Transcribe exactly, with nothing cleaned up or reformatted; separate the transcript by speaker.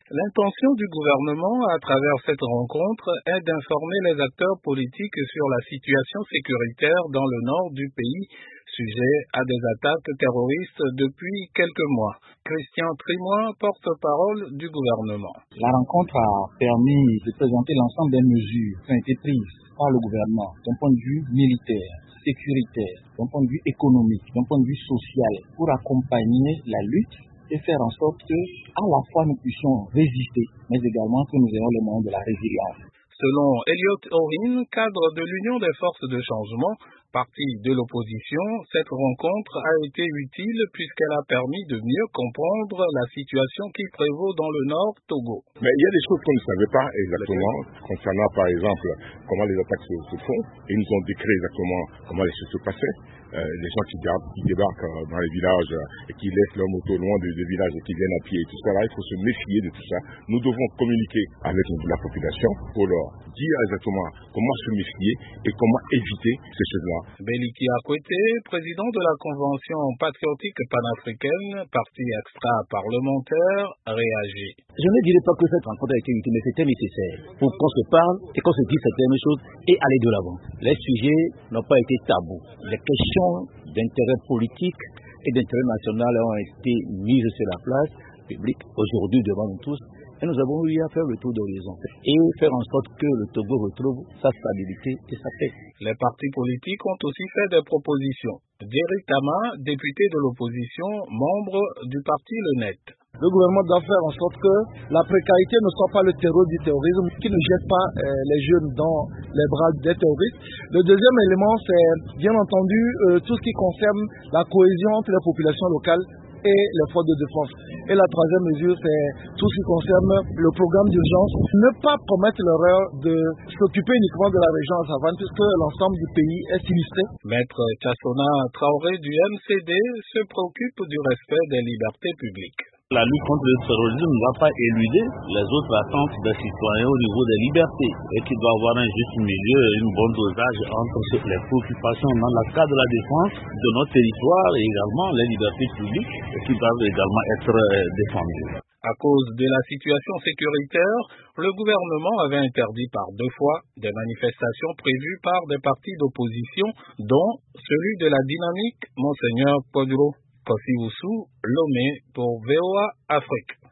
Speaker 1: L'intention du gouvernement à travers cette rencontre est d'informer les acteurs politiques sur la situation sécuritaire dans le nord du pays, sujet à des attaques terroristes depuis quelques mois. Christian Trimois, porte-parole du gouvernement.
Speaker 2: La rencontre a permis de présenter l'ensemble des mesures qui ont été prises par le gouvernement d'un point de vue militaire, sécuritaire, d'un point de vue économique, d'un point de vue social, pour accompagner la lutte et faire en sorte que, à la fois, nous puissions résister, mais également que nous ayons les moyens de la résilience.
Speaker 1: Selon Elliot Orin, cadre de l'Union des forces de changement, parti de l'opposition, cette rencontre a été utile puisqu'elle a permis de mieux comprendre la situation qui prévaut dans le nord Togo.
Speaker 3: Mais il y a des choses qu'on ne savait pas exactement, concernant par exemple comment les attaques se, se font. Ils nous ont décrit exactement comment les choses se passaient. Euh, les gens qui, gardent, qui débarquent euh, dans les villages euh, et qui laissent leur moto loin des, des villages et qui viennent à pied et tout ça, là, il faut se méfier de tout ça. Nous devons communiquer avec la population pour leur dire exactement comment se méfier et comment éviter ces choses-là.
Speaker 1: Beliki Akwete, président de la Convention patriotique panafricaine, parti extra-parlementaire, réagit.
Speaker 4: Je ne dirais pas que cette rencontre a été utile, mais c'était nécessaire pour qu'on se parle et qu'on se dise certaines choses et aller de l'avant. Les sujets n'ont pas été tabous. Les questions d'intérêt politique et d'intérêt national ont été mises sur la place publique aujourd'hui devant nous tous. Et nous avons eu à faire le tour d'horizon et faire en sorte que le Togo retrouve sa stabilité et sa paix.
Speaker 1: Les partis politiques ont aussi fait des propositions. Derrick Tama, député de l'opposition, membre du parti Le Net.
Speaker 5: Le gouvernement doit faire en sorte que la précarité ne soit pas le terreau du terrorisme, qui ne jette pas euh, les jeunes dans les bras des terroristes. Le deuxième élément, c'est bien entendu euh, tout ce qui concerne la cohésion entre les populations locales et les forces de défense. Et la troisième mesure, c'est tout ce qui concerne le programme d'urgence. Ne pas commettre l'erreur de s'occuper uniquement de la région en savane, puisque l'ensemble du pays est sinistré.
Speaker 1: Maître Tchassona Traoré du M C D se préoccupe du respect des libertés publiques.
Speaker 6: La lutte contre le terrorisme ne va pas éluder les autres attentes des citoyens au niveau des libertés et qu'il doit avoir un juste milieu et un bon dosage entre les préoccupations dans le cadre de la défense de notre territoire et également les libertés publiques qui doivent également être défendues.
Speaker 1: À cause de la situation sécuritaire, le gouvernement avait interdit par deux fois des manifestations prévues par des partis d'opposition, dont celui de la Dynamique, Monseigneur Poduro Kossi Oussou, Lomé pour V O A Afrique.